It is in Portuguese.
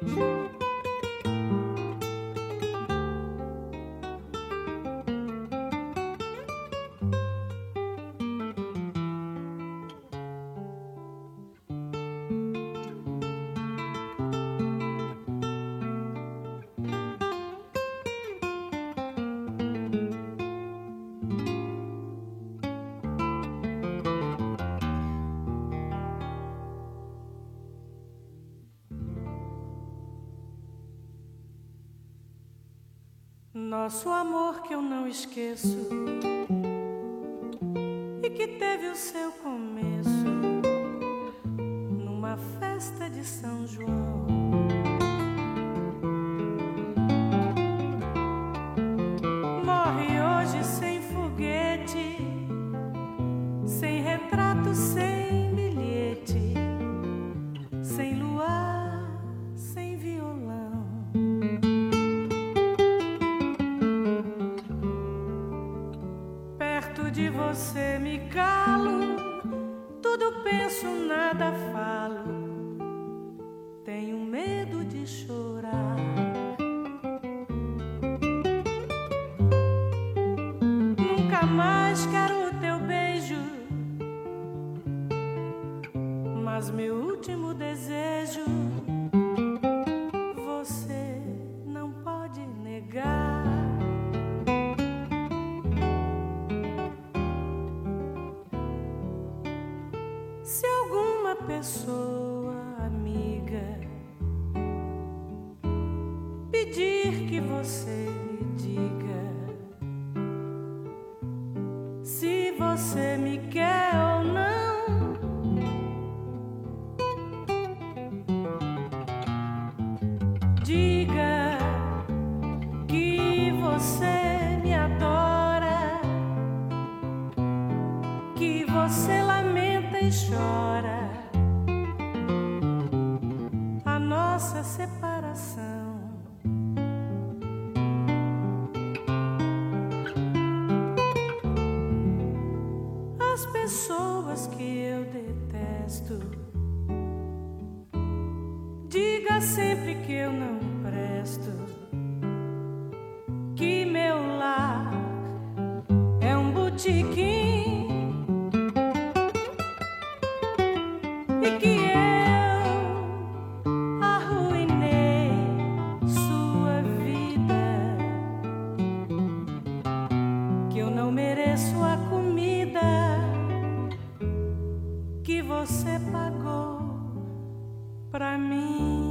Nosso amor que eu não esqueço e que teve o seu começo numa festa de São João. Morre hoje sem foguete, sem retrato, sem bilhete, sem luar, sem violão. Perto de você me calo, tudo penso, nada falo. Tenho medo de chorar. Nunca mais quero o teu beijo, mas meu último desejo você não pode negar. Se alguma pessoa amiga pedir que você me diga se você me quer ou não, diga que você me adora, que você lamenta e chora a nossa separação. As pessoas que eu detesto, diga sempre que eu não presto, que meu lar é um botequim e que eu arruinei sua vida, que eu não mereço a comida que você pagou pra mim.